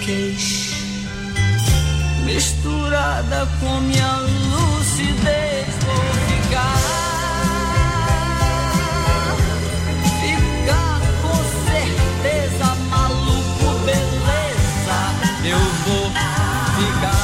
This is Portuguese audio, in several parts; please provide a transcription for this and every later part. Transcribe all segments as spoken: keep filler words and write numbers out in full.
queixa, misturada com minha lucidez, vou ficar, ficar com certeza, maluco, beleza, eu vou ficar.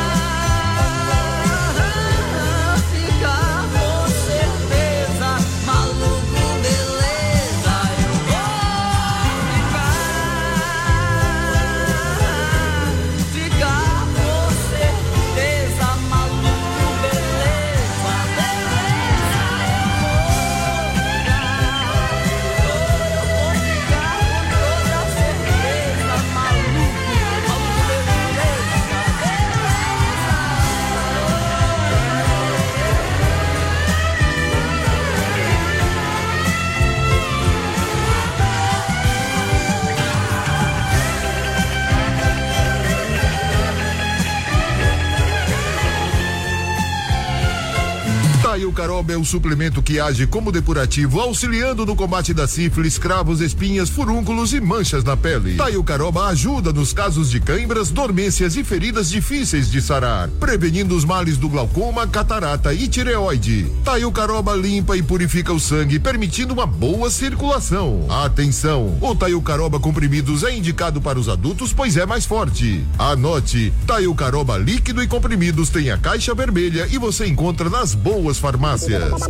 Taio Caroba é o suplemento que age como depurativo, auxiliando no combate da sífilis, cravos, espinhas, furúnculos e manchas na pele. Taio Caroba ajuda nos casos de cãibras, dormências e feridas difíceis de sarar, prevenindo os males do glaucoma, catarata e tireoide. Taio Caroba limpa e purifica o sangue, permitindo uma boa circulação. Atenção, o Taio Caroba comprimidos é indicado para os adultos, pois é mais forte. Anote, Taio Caroba líquido e comprimidos tem a caixa vermelha e você encontra nas boas farmácias. No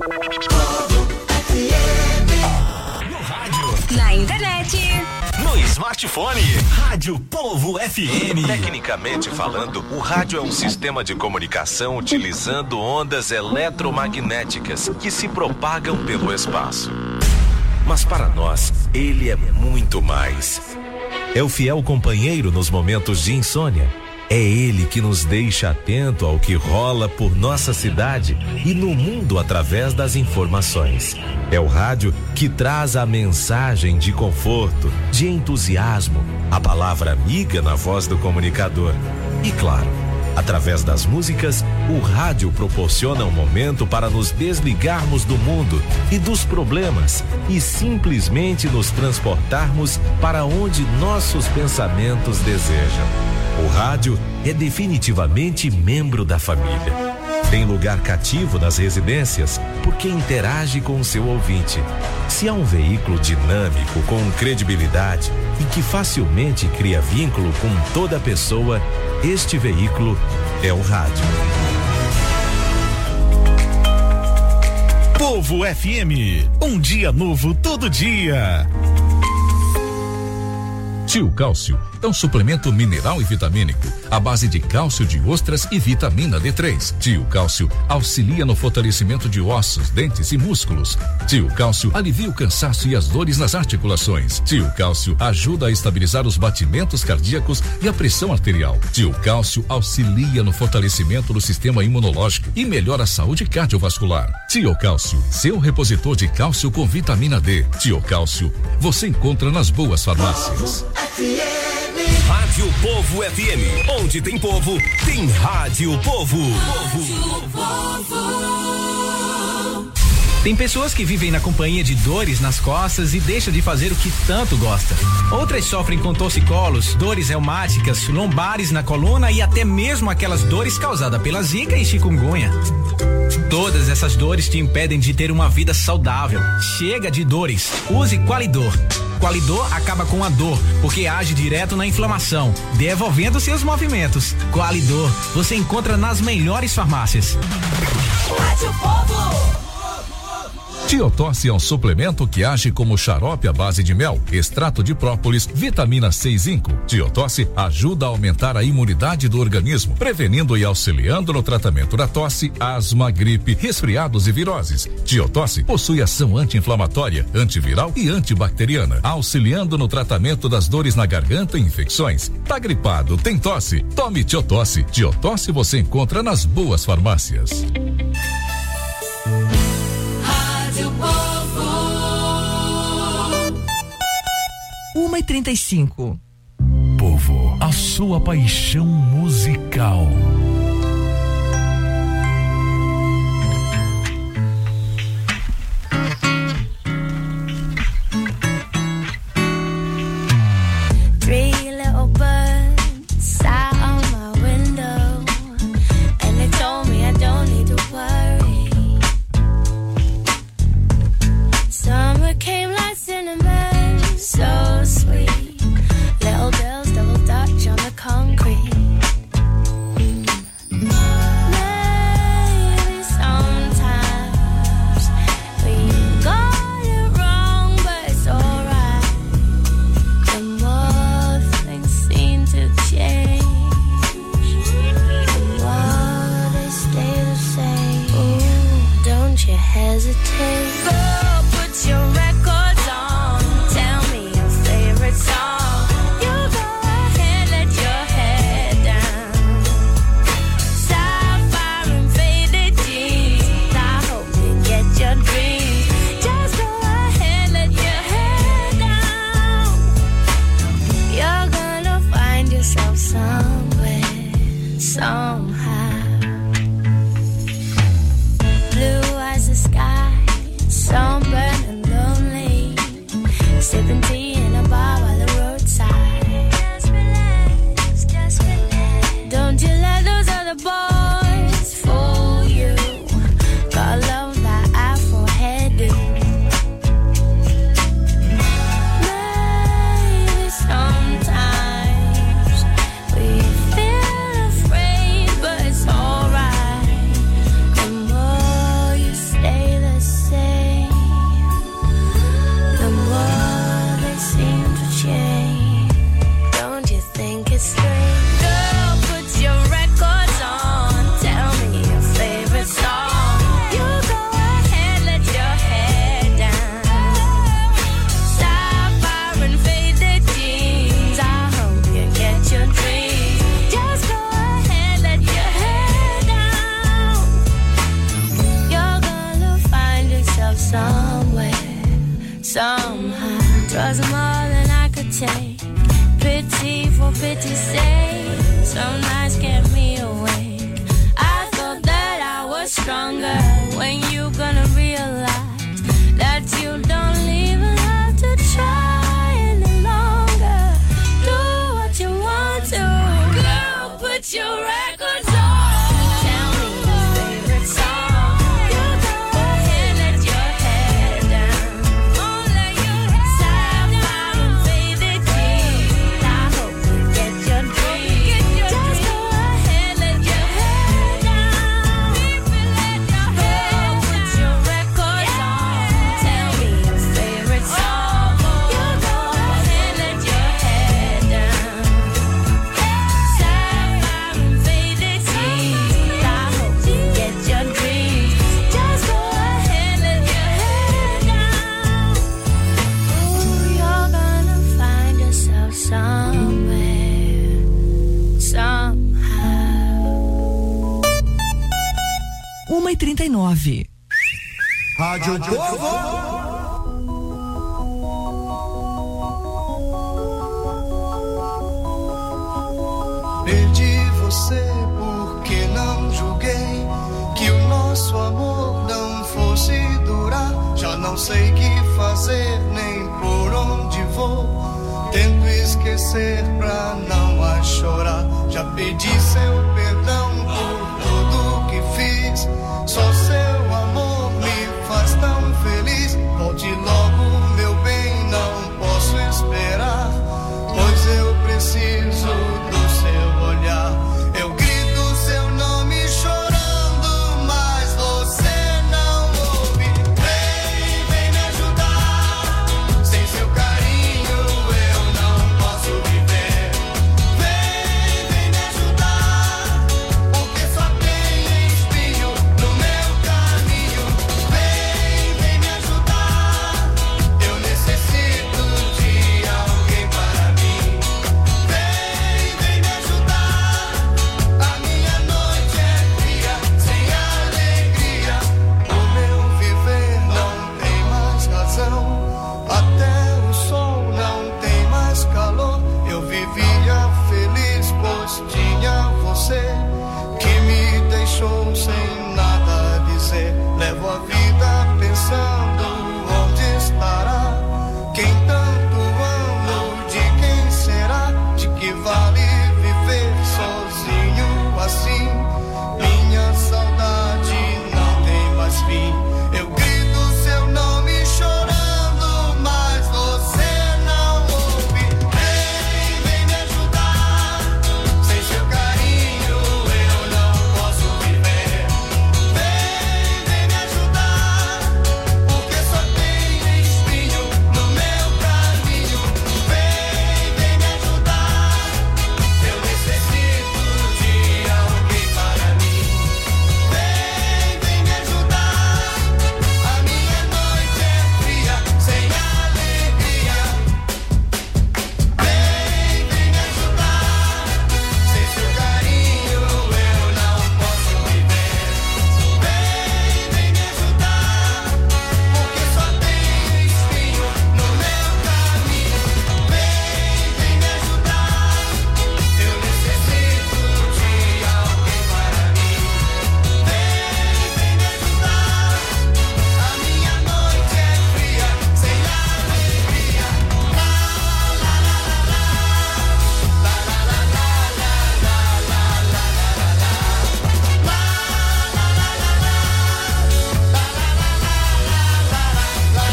rádio, na internet, no smartphone, Rádio Povo F M. Tecnicamente falando, o rádio é um sistema de comunicação utilizando ondas eletromagnéticas que se propagam pelo espaço. Mas para nós, ele é muito mais. É o fiel companheiro nos momentos de insônia. É ele que nos deixa atento ao que rola por nossa cidade e no mundo através das informações. É o rádio que traz a mensagem de conforto, de entusiasmo, a palavra amiga na voz do comunicador. E claro, através das músicas, o rádio proporciona um momento para nos desligarmos do mundo e dos problemas e simplesmente nos transportarmos para onde nossos pensamentos desejam. O rádio é definitivamente membro da família. Tem lugar cativo nas residências porque interage com o seu ouvinte. Se há um veículo dinâmico, com credibilidade e que facilmente cria vínculo com toda pessoa, este veículo é o rádio. Povo F M, um dia novo todo dia. Tio Cálcio é um suplemento mineral e vitamínico à base de cálcio de ostras e vitamina D três. Tio Cálcio auxilia no fortalecimento de ossos, dentes e músculos. Tio Cálcio alivia o cansaço e as dores nas articulações. Tio Cálcio ajuda a estabilizar os batimentos cardíacos e a pressão arterial. Tio Cálcio auxilia no fortalecimento do sistema imunológico e melhora a saúde cardiovascular. Tio Cálcio, seu repositor de cálcio com vitamina D. Tio Cálcio, você encontra nas boas farmácias. Rádio Povo F M, onde tem povo, tem Rádio Povo. Rádio Povo. Tem pessoas que vivem na companhia de dores nas costas e deixam de fazer o que tanto gosta. Outras sofrem com torcicolos, dores reumáticas, lombares na coluna e até mesmo aquelas dores causadas pela zika e chikungunya. Todas essas dores te impedem de ter uma vida saudável. Chega de dores. Use Qualidor. Qualidor acaba com a dor, porque age direto na inflamação, devolvendo seus movimentos. Qualidor, você encontra nas melhores farmácias. Rádio Povo. Tiotosse é um suplemento que age como xarope à base de mel, extrato de própolis, vitamina C e zinco. Tiotosse ajuda a aumentar a imunidade do organismo, prevenindo e auxiliando no tratamento da tosse, asma, gripe, resfriados e viroses. Tiotosse possui ação anti-inflamatória, antiviral e antibacteriana, auxiliando no tratamento das dores na garganta e infecções. Tá gripado, tem tosse? Tome Tiotosse. Tiotosse você encontra nas boas farmácias. uma e trinta e cinco. Povo, a sua paixão musical. Three little birds so pity say some nights kept me awake. I thought that I was stronger. When you gonna realize that you don't even have to try any longer? Do what you want to, girl, put your records on. Tell me your favorite song. You go ahead, let your hair down. Oh, let your hair down. And faded jeans. I hope you get your dreams. Just go ahead, let your hair down. Let your hair put your records on. Tell me your favorite song. You go ahead, let your hair down. Sapphire and faded jeans. I hope you get your dreams. Just go ahead, let your hair down. Ooh, you're gonna find yourself somewhere, somehow. uma e trinta e nove. Rádio Povo. Perdi você porque não julguei que o nosso amor não fosse durar. Já não sei que fazer nem por onde vou. Tento esquecer pra não a chorar. Já pedi seu perdão por tudo que fiz. Só seu amor me faz tão feliz. Volte logo, meu bem, não posso esperar, pois eu preciso do seu olhar. Eu grito seu nome chorando, mas você não ouve. Vem, vem me ajudar. Sem seu carinho eu não posso viver. Vem, vem me ajudar, porque só tem espinho no meu caminho. Vem, vem me ajudar. Eu necessito de alguém para mim. Vem, vem me ajudar. A minha noite é fria, sem alegria. O meu viver não tem mais razão. Até o sol não tem mais calor. Eu vivia feliz, pois tinha você, que me deixou sem nada a dizer. Levo a vida pensando onde estará quem tanto amo, de quem será, de que vale viver sozinho assim. Minha saudade não tem mais fim. Eu grito seu nome chorando, mas você não ouve. Vem, vem me ajudar. Sem seu carinho eu não posso viver. Vem, vem me ajudar, porque só tem espinho no meu caminho. Vem, vem me ajudar. Eu necessito de alguém para mim. Vem, vem me ajudar. A minha noite é fria, sem alegria. Vem, vem me ajudar. Sem seu carinho eu não posso viver. Vem, vem me ajudar, porque só tem espinho no meu caminho. Vem, vem me ajudar. Eu necessito de alguém para mim. Vem, vem me ajudar. A minha noite é fria, sem alegria. La la la la la. La la la la la la la la la la. La la la la la. La la la la la la la la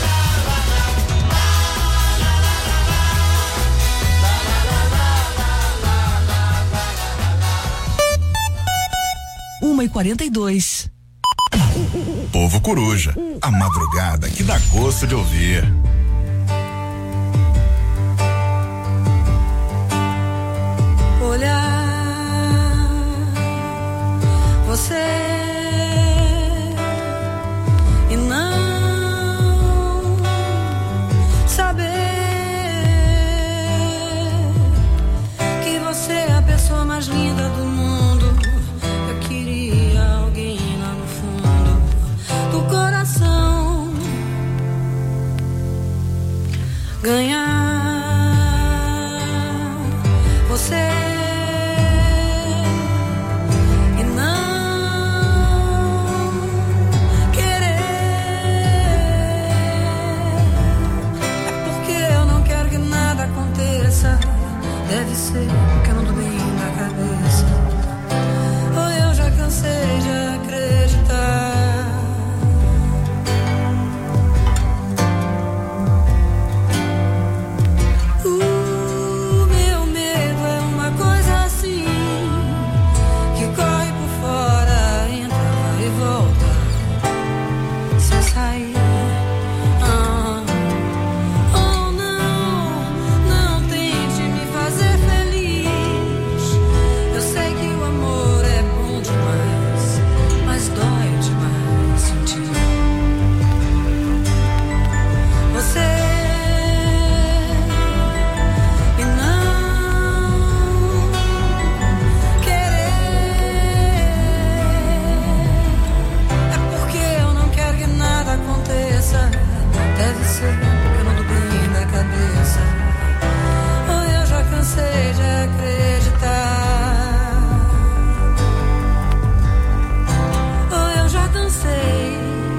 uma e quarenta e dois. Povo Coruja, a madrugada que dá gosto de ouvir. Olhar você e não saber que você é a pessoa mais linda do mundo. Eu queria alguém lá no fundo do coração Deve ser porque eu não tô bem na cabeça. Ou eu já cansei de acreditar. O meu medo é uma coisa assim, que corre por fora, entra, vai e volta, sem sair. Deve ser porque eu não tô bem na cabeça. Ou eu já cansei de acreditar. Ou eu já cansei.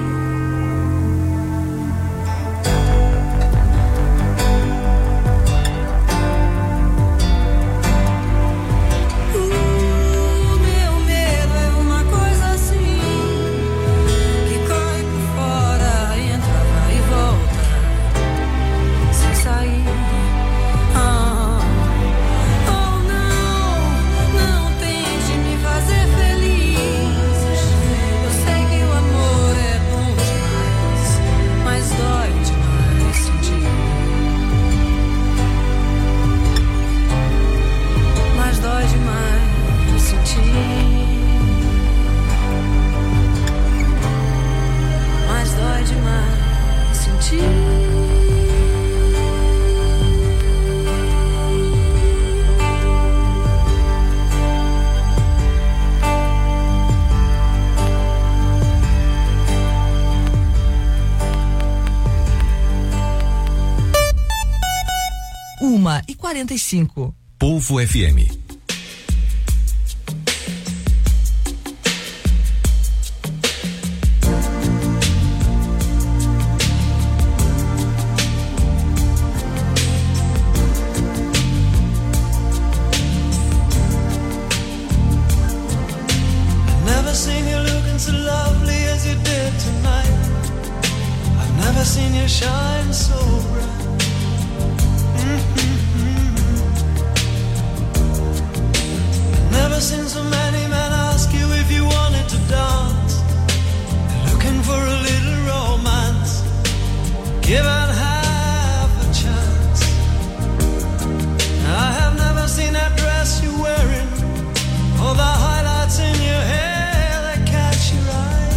O meu medo é uma coisa assim, que corre por fora, entra, vai e volta, sem sair. Ah, oh não, não tente me fazer feliz. Eu sei que o amor é bom demais, mas dói demais sentir. Mas dói demais sentir. Mas dói demais sentir. Uma e quarenta e cinco. Polvo F M. Never seen you looking so lovely as you did tonight. I've never seen you shine so bright. Mm-hmm. Never seen so many men ask you if you wanted to dance. They're looking for a little romance, given half a chance. I have never seen that dress you're wearing, or the highlights in your hair that catch your eye.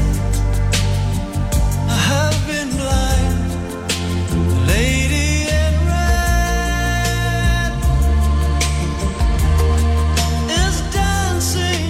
I have been blind. The lady in red is dancing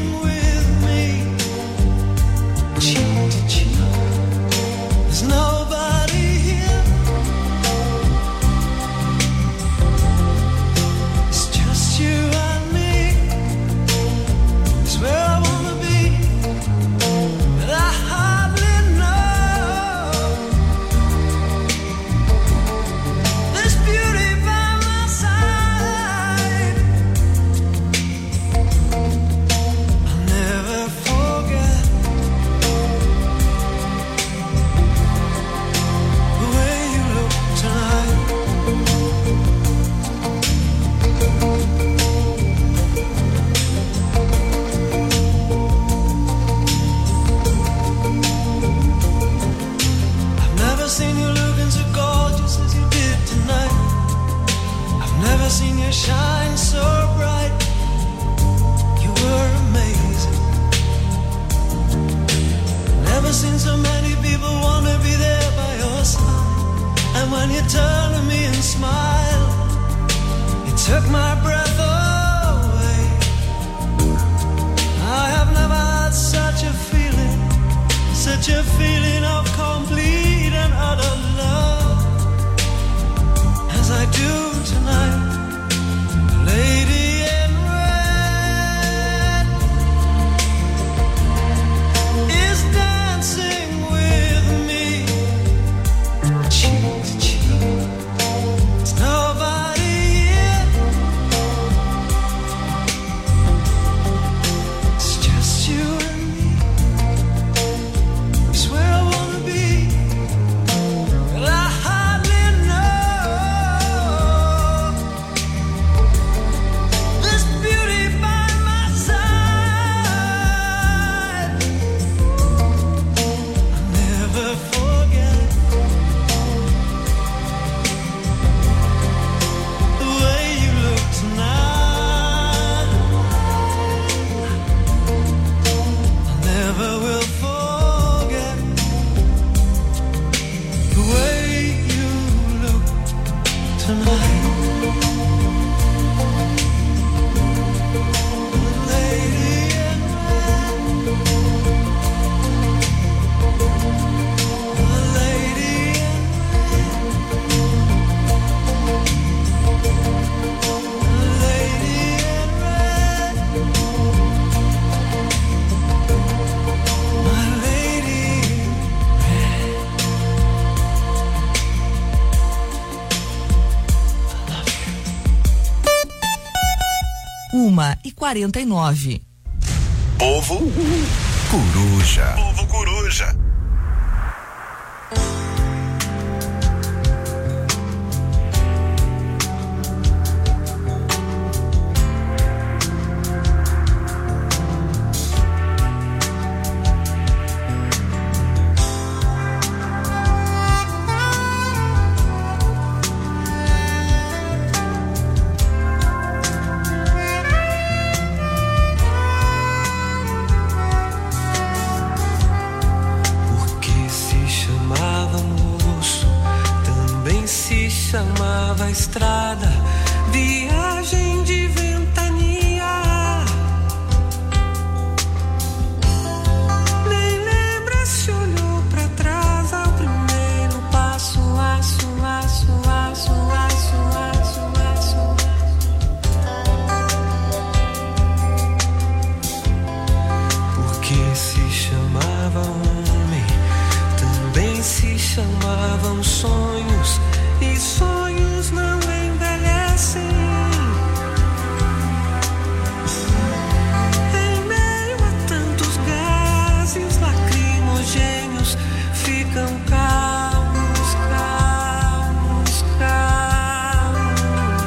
Uma e quarenta e nove. Povo Coruja. Povo Coruja. Chamava estrada, viagem de ventania. Nem lembra se olhou pra trás ao primeiro passo, aço, aço, aço, aço, aço, aço. Porque se chamava homem, também se chamavam sonhos. E sonhos não envelhecem. Em meio a tantos gases lacrimogêneos, ficam calmos, calmos, calmos.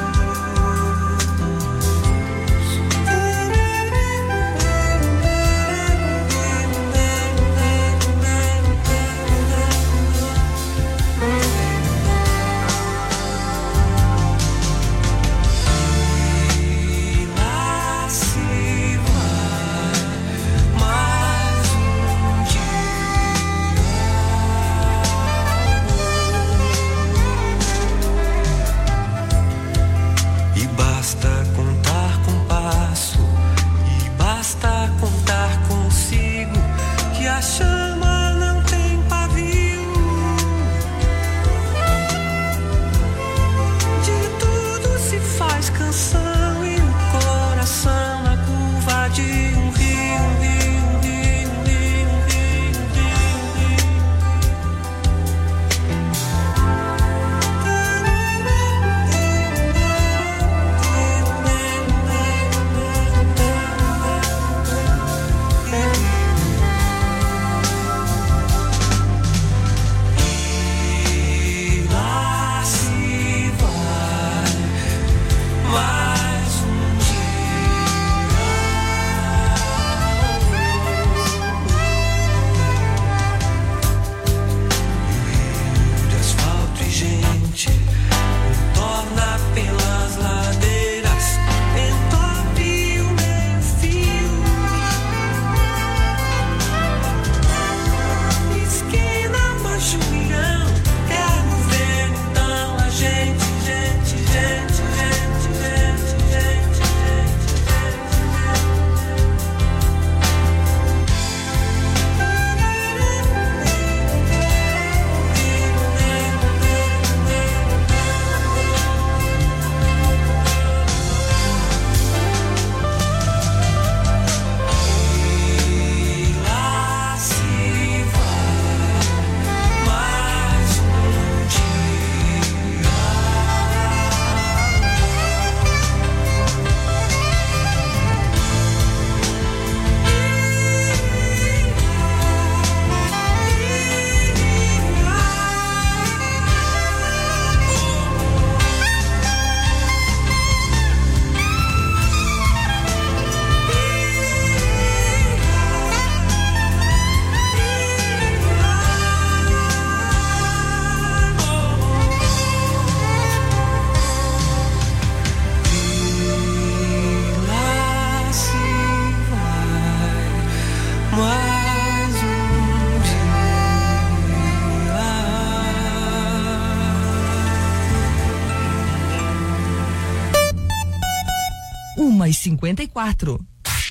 uma e cinquenta e quatro.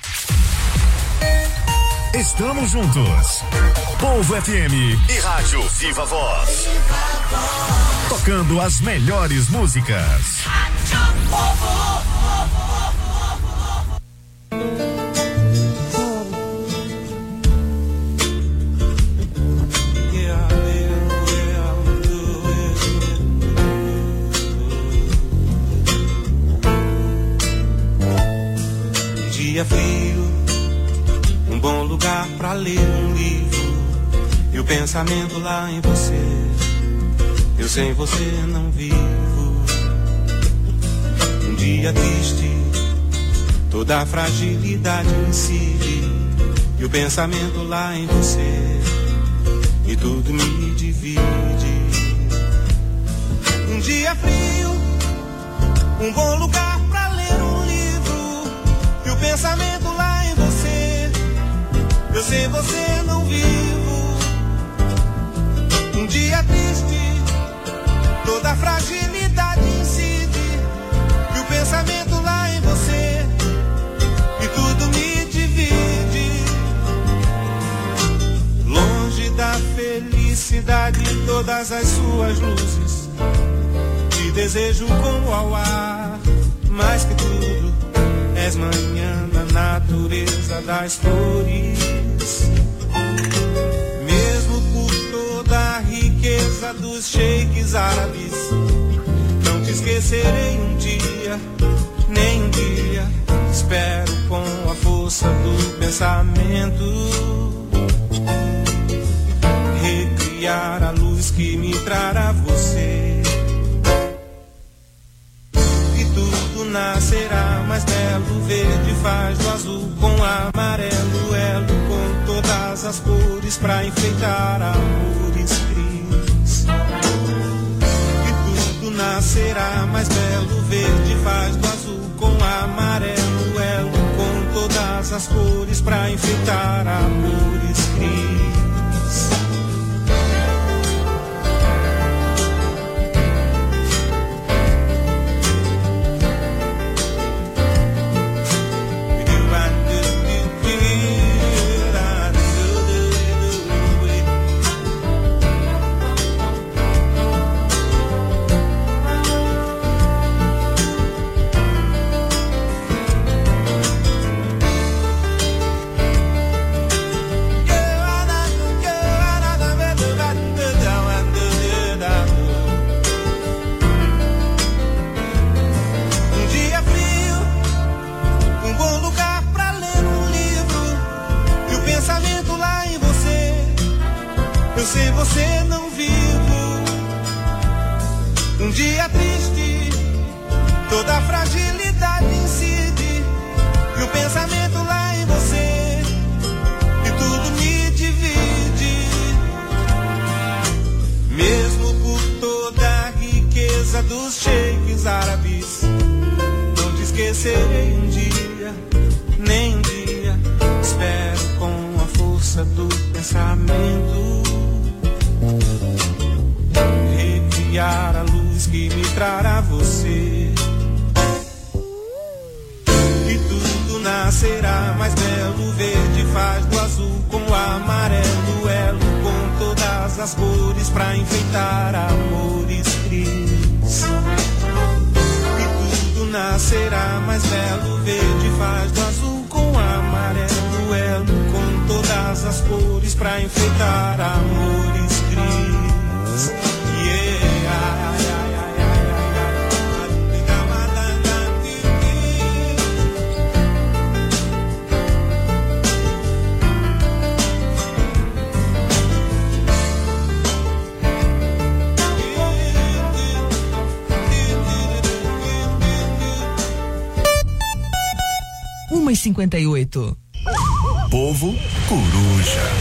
Estamos juntos. Povo F M e Rádio Viva Voz. Tocando as melhores músicas. Rádio Povo. dia frio, um bom lugar pra ler um livro, e o pensamento lá em você, eu sem você não vivo. Um dia triste, toda a fragilidade incide, e o pensamento lá em você, e tudo me divide. Um dia frio, um bom lugar pra ler um livro, e o pensamento lá em você, eu sem você não vivo. Um dia triste, toda a fragilidade incide, e o pensamento lá em você, e tudo me divide. Longe da felicidade, todas as suas luzes, te desejo como ao ar, mais que tudo, és manhã da natureza das flores. Mesmo por toda a riqueza dos sheiks árabes, não te esquecerei um dia, nem um dia. Espero com a força do pensamento recriar a luz que me trará você. E tudo nascerá mais belo, verde faz do azul com amarelo, elo com todas as cores pra enfeitar amores cris. E tudo nascerá mais belo, verde faz do azul com amarelo, elo com todas as cores pra enfeitar amores cris. Eu sem você não vivo. Um dia triste, toda a fragilidade incide, e o pensamento lá em você, e tudo me divide. Mesmo por toda a riqueza dos sheiks árabes, não te esquecerei um dia, nem um dia. Espero com a força do pensamento recriar a luz que me trará você. E tudo nascerá mais belo, verde faz do azul com o amarelo, elo com todas as cores pra enfeitar amores cris. E tudo nascerá mais belo, verde faz do azul com o amarelo, elo com todas as cores pra enfeitar amores cris. Yeah. uma e cinquenta e oito. Povo Coruja.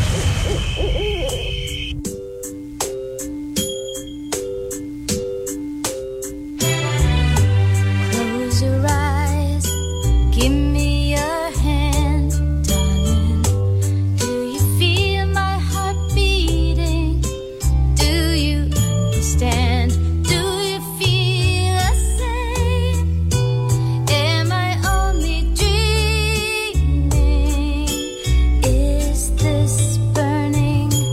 Burning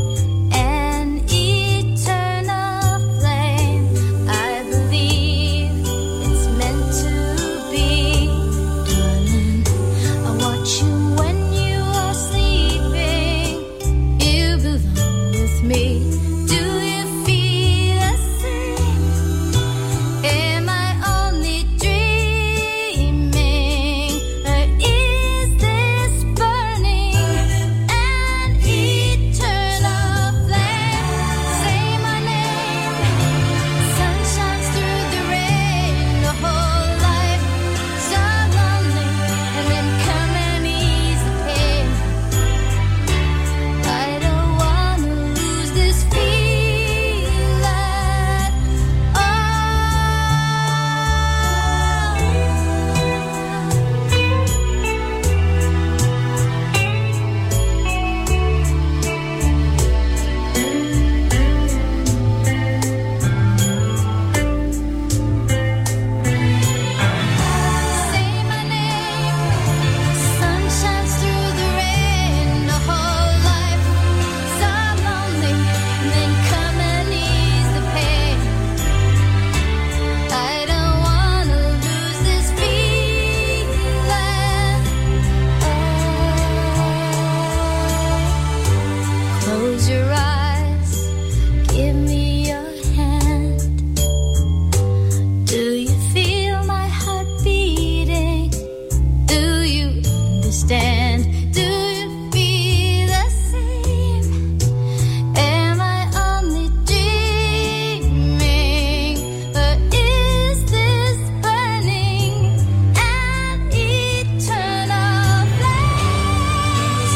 understand? Do you feel the same? Am I only dreaming? Or is this burning an eternal flame?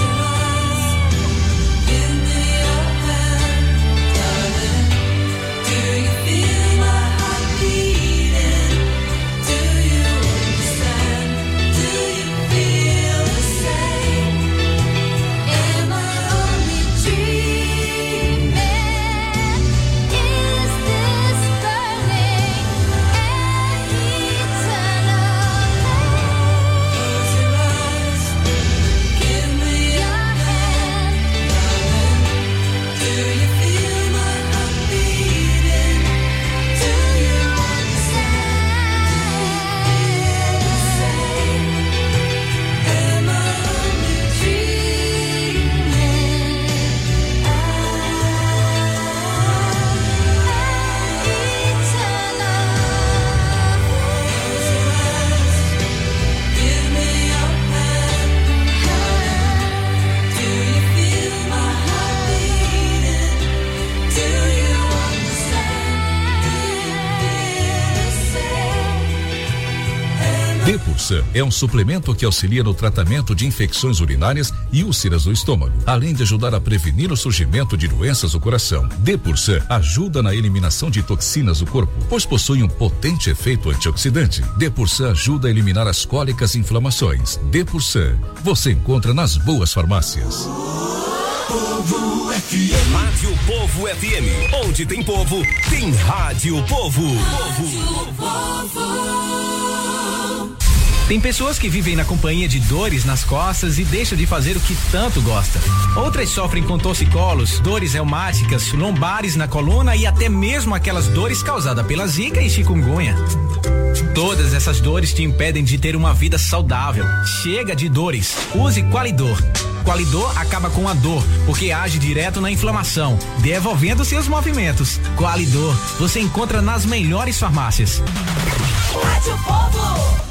Give me your hand, darling. Do you feel my heart beating? Do you understand? Do you feel the same? Am I only dreaming? Is this burning an eternal flame? Close your eyes. Give me your hand, darling. Do you feel my heart beating? Do you understand? The same. Am I only dreaming? Ah, eternal. Give me your hand. Do you feel my heart beating? Do you understand? Do you feel the same? Depursan é um suplemento que auxilia no tratamento de infecções urinárias e úlceras do estômago, além de ajudar a prevenir o surgimento de doenças do coração. Depursan ajuda na eliminação de toxinas do corpo, pois possui um potente efeito antioxidante. Depursan ajuda a eliminar as cólicas e inflamações. Depursan você encontra nas boas farmácias. Povo F M. Rádio Povo F M. Onde tem povo, tem Rádio Povo. Tem pessoas que vivem na companhia de dores nas costas e deixam de fazer o que tanto gosta. Outras sofrem com torcicolos, dores reumáticas, lombares na coluna e até mesmo aquelas dores causadas pela zika e chikungunya. Todas essas dores te impedem de ter uma vida saudável. Chega de dores. Use Qualidor. Qualidor acaba com a dor, porque age direto na inflamação, devolvendo seus movimentos. Qualidor, você encontra nas melhores farmácias. Rádio Povo.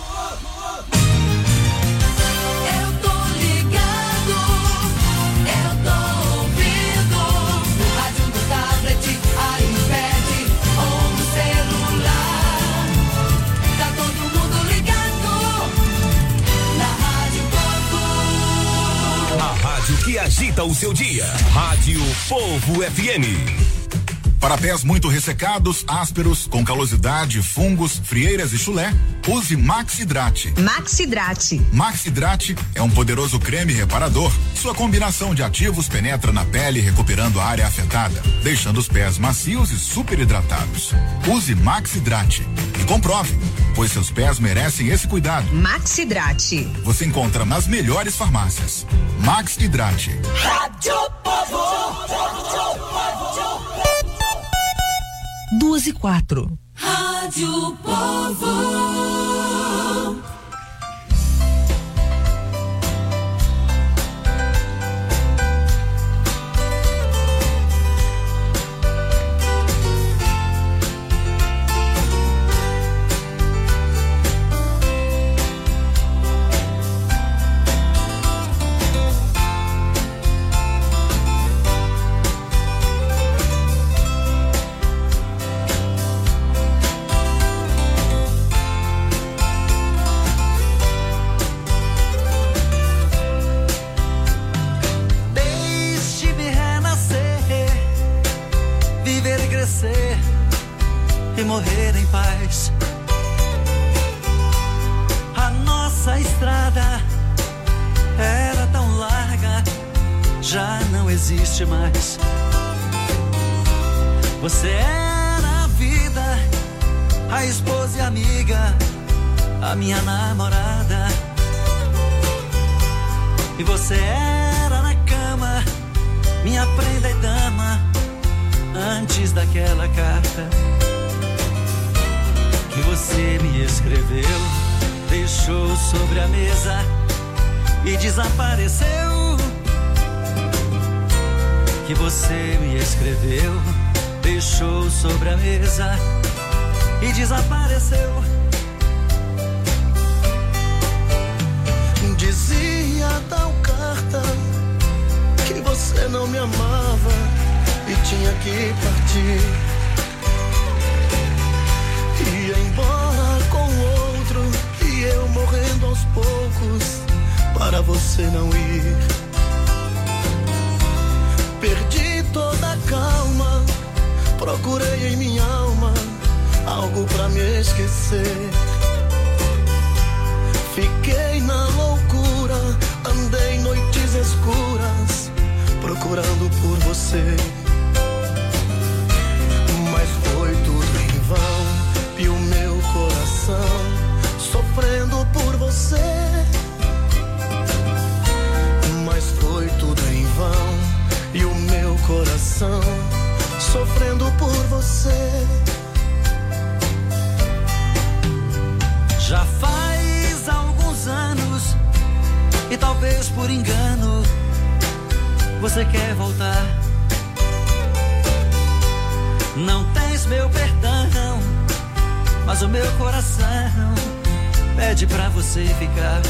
Que agita o seu dia. Rádio Povo F M. Para pés muito ressecados, ásperos, com calosidade, fungos, frieiras e chulé, use Maxidrate. Maxidrate. Maxidrate é um poderoso creme reparador. Sua combinação de ativos penetra na pele, recuperando a área afetada, deixando os pés macios e super hidratados. Use Maxidrate e comprove, pois seus pés merecem esse cuidado. Maxidrate. Você encontra nas melhores farmácias. Maxidrate. Rádio Povo. Duas e quatro. Rádio Povo. E morrer em paz. A nossa estrada era tão larga, já não existe mais. Você era a vida, a esposa e amiga, a minha namorada. E você era na cama, minha prenda e dama, antes daquela carta que você me escreveu, deixou sobre a mesa e desapareceu. Que você me escreveu, deixou sobre a mesa e desapareceu. Dizia não me amava e tinha que partir. Ia embora com outro e eu morrendo aos poucos para você não ir. Perdi toda a calma, procurei em minha alma algo pra me esquecer. Fiquei na loucura, andei noites escuras procurando por você. Mas foi tudo em vão e o meu coração sofrendo por você. Mas foi tudo em vão e o meu coração sofrendo por você. Já faz alguns anos e talvez por engano você quer voltar. Não tens meu perdão, mas o meu coração pede pra você ficar.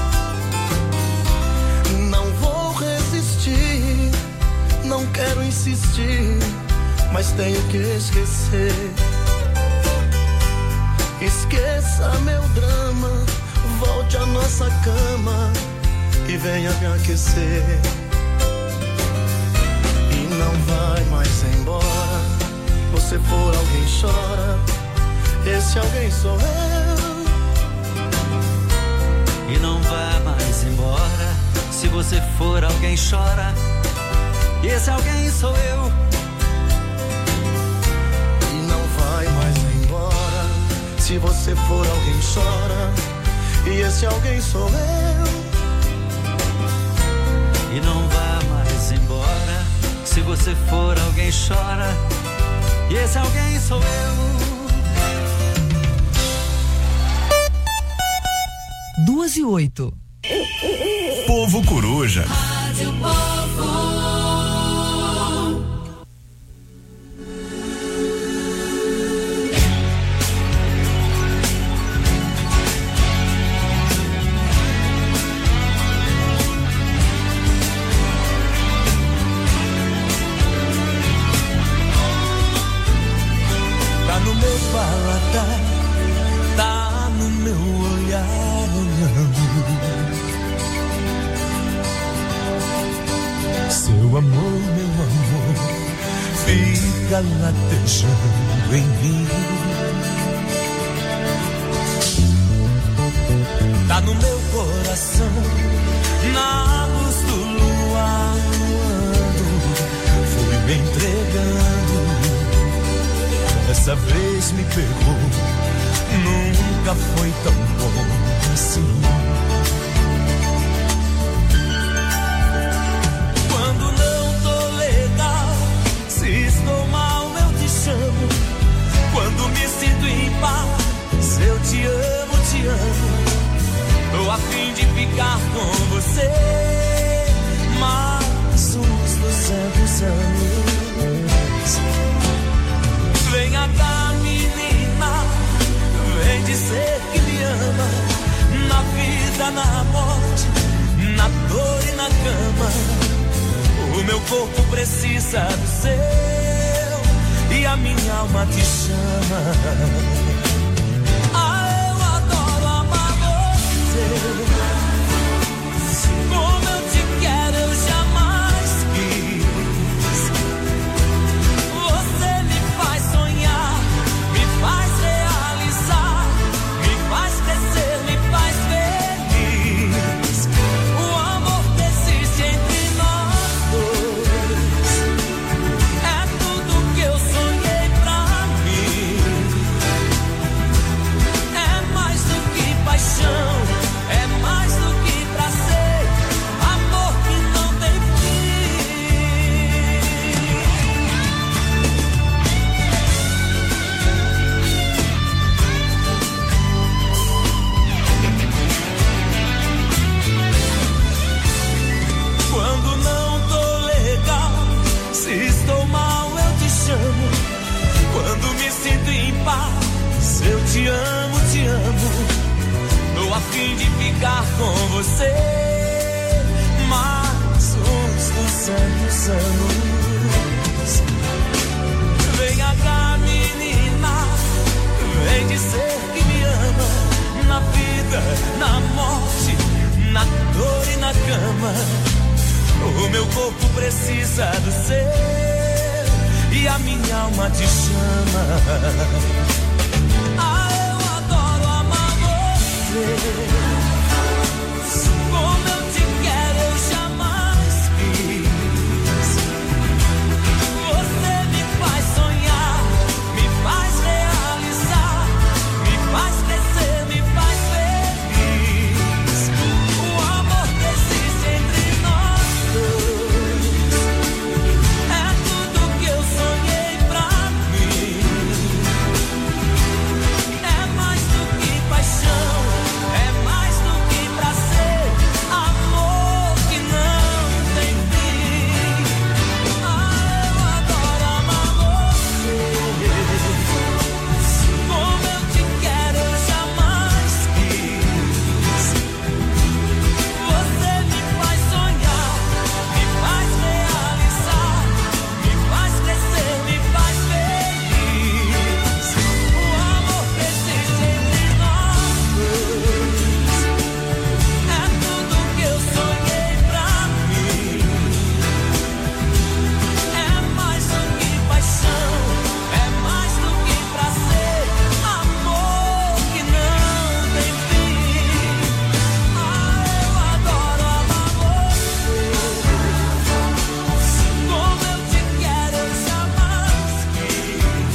Não vou resistir, não quero insistir, mas tenho que esquecer. Esqueça meu drama, volte à nossa cama e venha me aquecer. E não vai mais embora, você for alguém chora, esse alguém sou eu. E não vá mais embora, se você for alguém chora, esse alguém sou eu. E não vai mais embora, se você for alguém chora, e esse alguém sou eu. E não vá mais embora, se você for alguém chora, e esse alguém sou eu. Duas e oito. Povo Coruja. Rádio Povo. Tá no meu paladar, tá no meu olhar olhando. Seu amor, meu amor, fica latejando em mim. Tá no meu coração, na luz do luar, fui me entregando. Dessa vez me pegou, nunca foi tão bom assim. Quando não tô legal, se estou mal eu te chamo. Quando me sinto em paz, eu te amo, te amo. Tô a fim de ficar com você mais uns duzentos anos. Venha cá, menina, vem dizer que me ama. Na vida, na morte, na dor e na cama. O meu corpo precisa do seu e a minha alma te chama. Ah, eu adoro amar você. Como eu te quero, eu jamais quis. Você me faz sonhar, me faz realizar, me faz crescer, me faz feliz. O amor que existe entre nós dois é tudo que eu sonhei pra mim. É mais do que paixão, é mais do que prazer, amor que não tem fim. Quando não tô legal, se estou mal eu te chamo. Quando me sinto em paz, eu te amo, te amo. Tô a fim de ficar com você mais uns duzentos anos. ama. O meu corpo precisa do seu e a minha alma te chama. Ah, eu adoro amar você. Como eu te quero, eu jamais quis. Você me faz sonhar, me faz realizar, me faz crescer, me faz feliz. O amor que existe entre nós dois é tudo que eu sonhei pra mim. É mais do que paixão, é mais do que prazer, amor que não tem fim. Ah, eu adoro amar você. Como eu te quero, eu jamais quis. Você me faz sonhar, me faz realizar, me faz crescer, me faz feliz. O amor que existe entre nós dois é tudo que eu sonhei pra mim. É mais do que paixão, é mais do que prazer, amor que não tem fim. Ah, eu adoro amar você. Como eu te quero, eu jamais quis.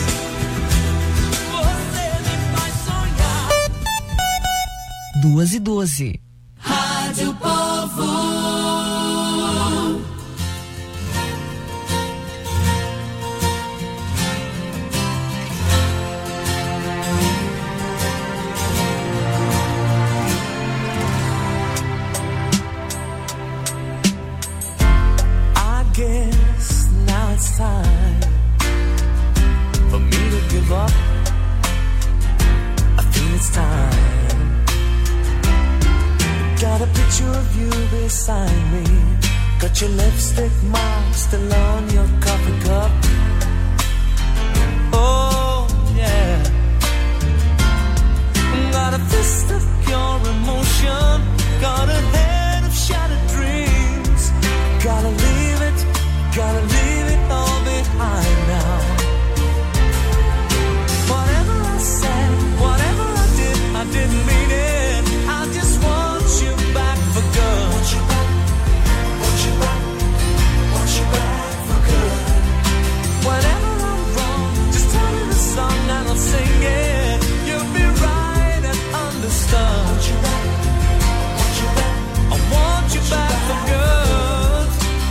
Você me faz sonhar. Duas e doze. Rádio Povo. I guess now it's time for me to give up. I feel it's time. Got a picture of you beside me. Got your lipstick mark still on your coffee cup. Oh yeah. Got a fist of pure emotion. Got a head of shattered dreams. Gotta leave it, gotta leave it all behind now. Whatever I said, whatever I did, I didn't mean it. I just want you back for good. Want you back, want you back, want you back for good. Whenever I'm wrong, just tell me the song and I'll sing it. You'll be right and understood. Want you back, want you back, I want you back for good.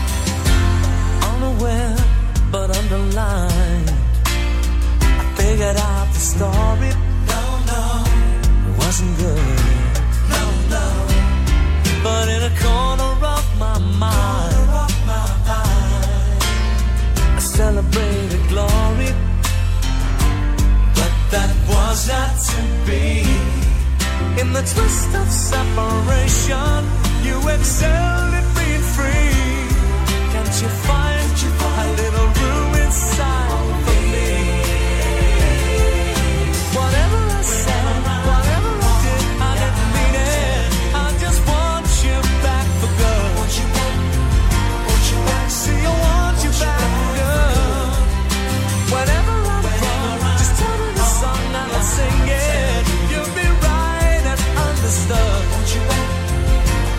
Unaware but underlined, I figured out the story. No, no, it wasn't good. No, no, but in a corner of my mind, I celebrated glory. But that was not to be. In the twist of separation, you excelled at being free. Can't you find a little room inside for me? Whatever I said, whatever I did, I didn't mean it. I just want you back for good. Want you back, want you back. See, I want you back for good. Whenever I'm wrong, just tell me the song and I'll sing it. You'll be right and understood. Want you back,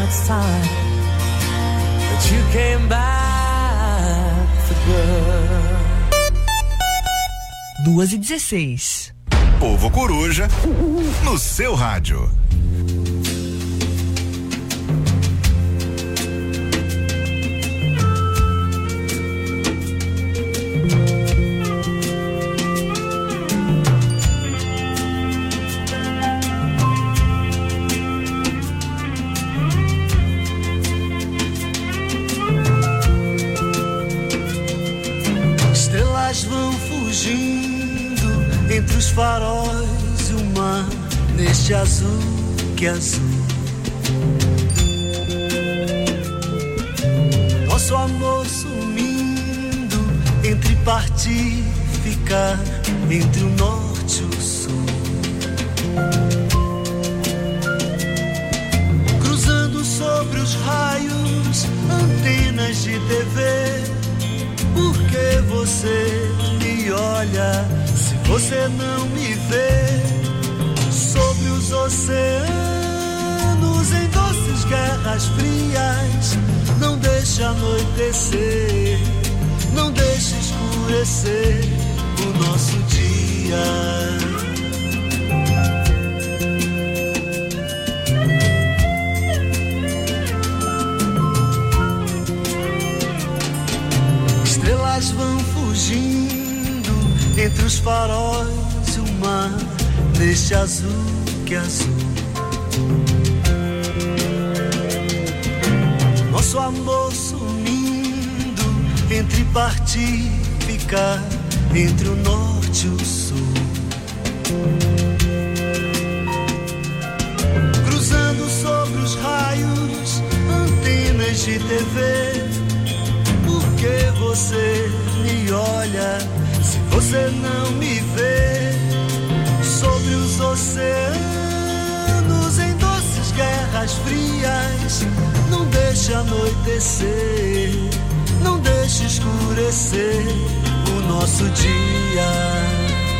it's time that you came back for good. duas e dezesseis. Povo Coruja, no seu rádio. Estrelas vão fugindo entre os faróis e o mar, neste azul que é azul. Nosso amor sumindo entre partir e ficar, entre o norte e o sul. Cruzando sobre os raios, antenas de T V. Por que você me olha se você não me vê? Sobre os oceanos em doces guerras frias, não deixe anoitecer, não deixe escurecer o nosso dia. Estrelas vão fugindo entre os faróis e o mar, neste azul que é azul. Nosso amor sumindo entre partir e ficar, entre o norte e o sul. Cruzando sobre os raios, antenas de T V. Por que você me olha se você não me vê? Sobre os oceanos em doces guerras frias, não deixe anoitecer, não deixe escurecer o nosso dia.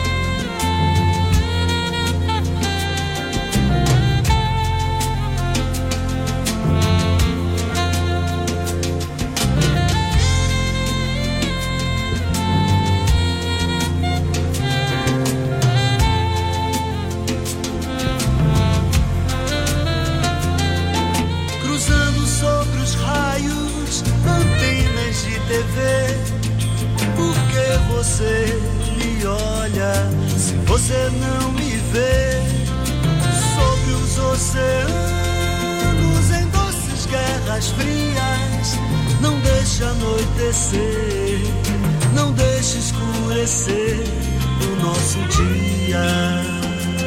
Por que você me olha se você não me vê? Sobre os oceanos em doces guerras frias, não deixe anoitecer, não deixe escurecer o nosso dia.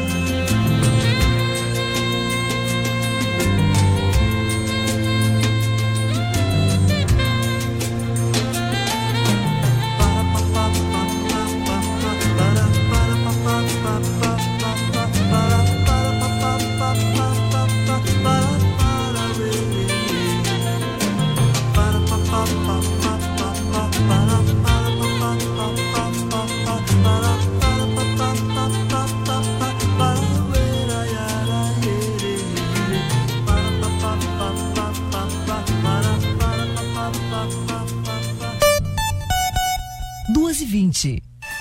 duas e vinte.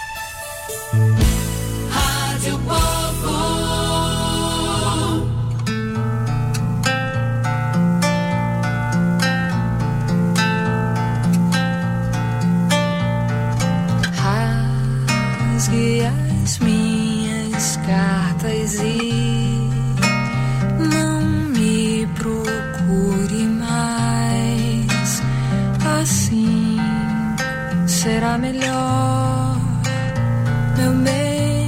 Rádio Povo. Rasgue as minhas cartas e não me procure mais. Assim será melhor, meu bem.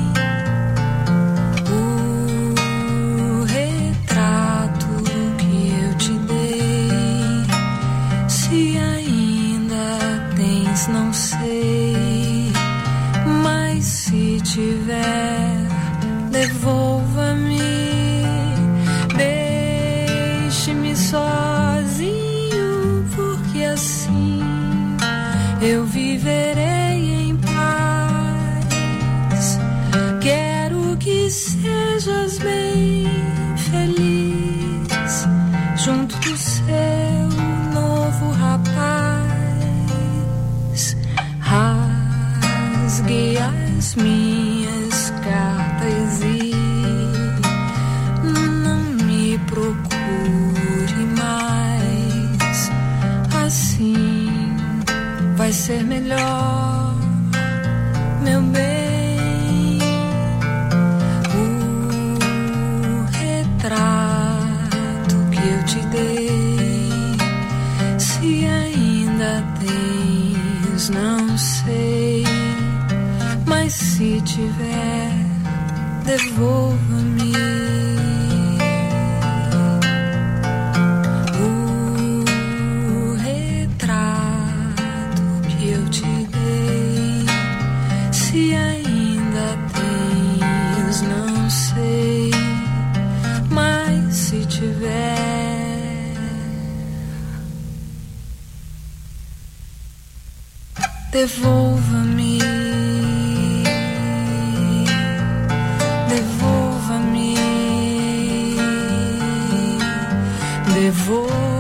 O retrato que eu te dei, se ainda tens, não sei, mas se tiver, devolva-me. Deixe-me sozinho, porque assim eu viverei em paz. Quero que sejas bem feliz junto se tiver, devolva-me o retrato que eu te dei. Se ainda tens, não sei, mas se tiver, devolva-me. Devolva-me. Devolva-me.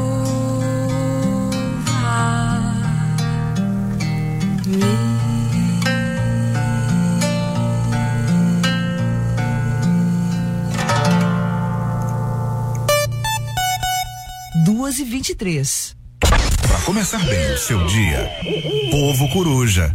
Duas e vinte e três. Para começar bem o seu dia, Povo Coruja.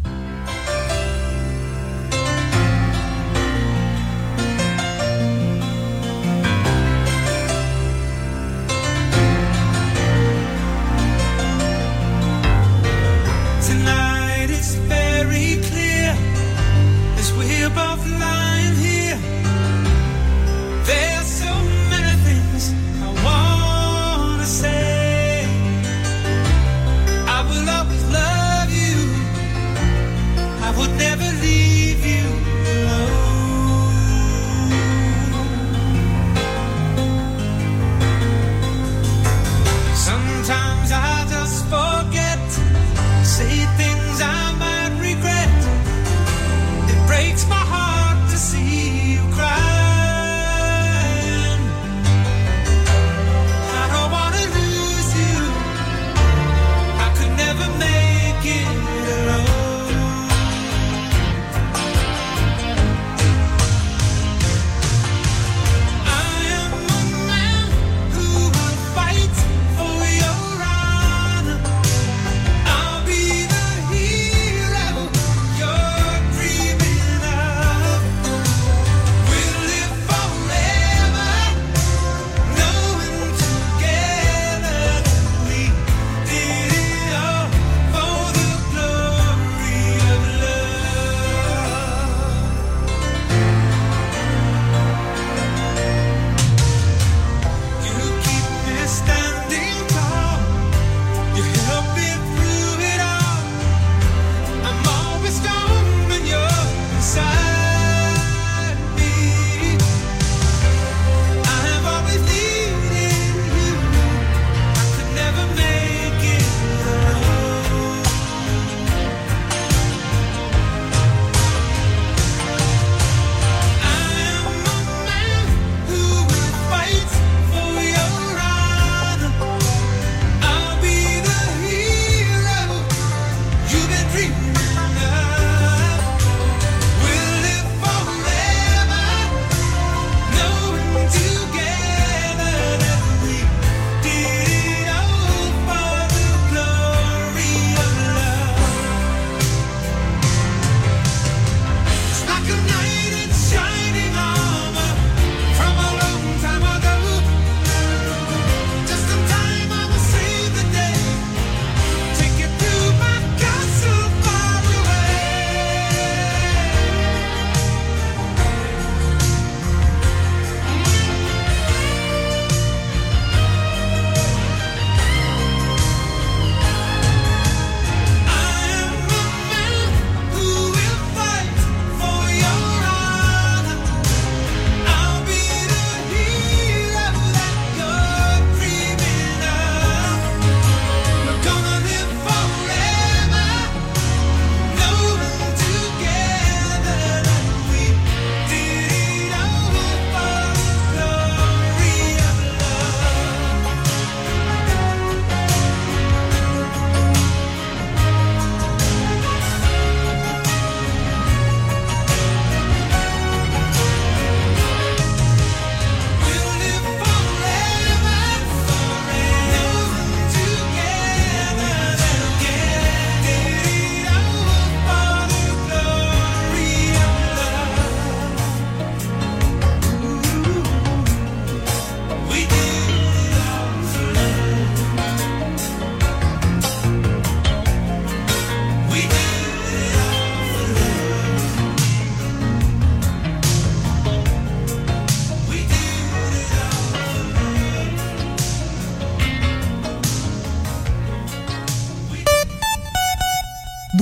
Tonight it's very clear as we're both lying here. There's so many things I wanna say. I will always love you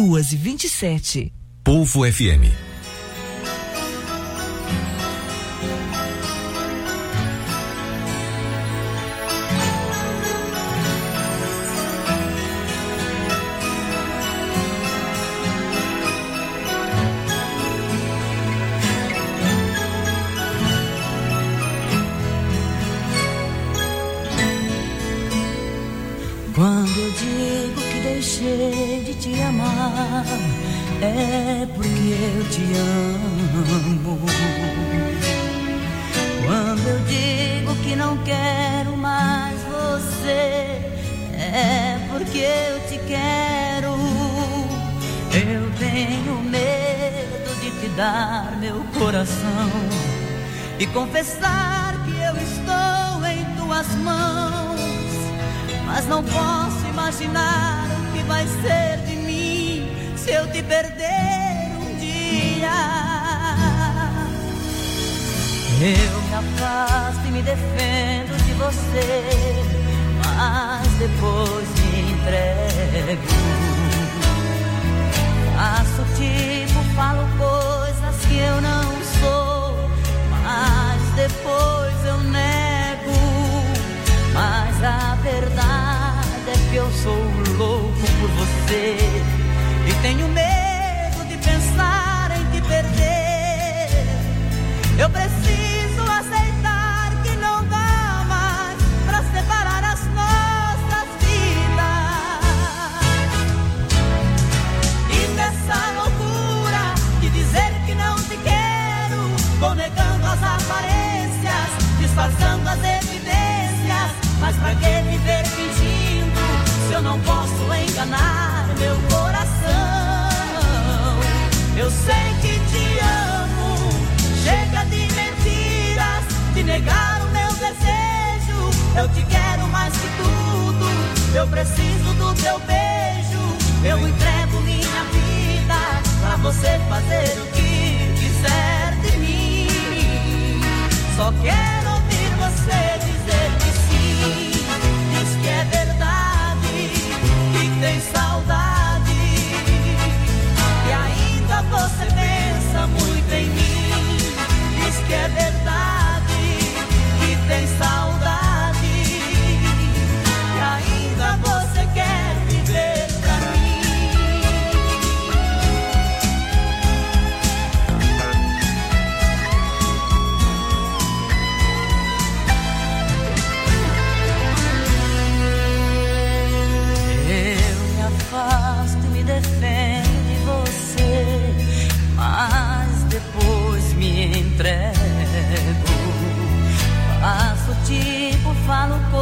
duas e vinte e sete. Polvo F M. Quando eu digo que deixei de te amar, é porque eu te amo. Quando eu digo que não quero mais você, é porque eu te quero. Eu tenho medo de te dar meu coração e confessar que eu estou em tuas mãos. Mas não posso imaginar o que vai ser de mim se eu te perder um dia. Eu me afasto e me defendo de você, mas depois me entrego. Faço tipo, falo coisas que eu não sou, mas depois eu nego. Mas a verdade é que eu sou louco por você e tenho medo de pensar em te perder. Eu preciso aceitar que não dá mais pra separar as nossas vidas. E nessa loucura de dizer que não te quero, vou negando as aparências, disfarçando as evidências. Mas pra que viver fingindo se eu não posso enganar meu coração? Eu sei que te amo, chega de mentiras, de negar o meu desejo. Eu te quero mais que tudo, eu preciso do teu beijo. Eu entrego minha vida pra você fazer o que quiser de mim. Só quero ouvir você dizer que diz que é verdade, que tem saudade, e ainda você pensa muito em mim. Diz que é verdade, que tem saudade, e ainda você quer viver pra mim. Afasto e me defendo de você, mas depois me entrego. Faço tipo, falo coisas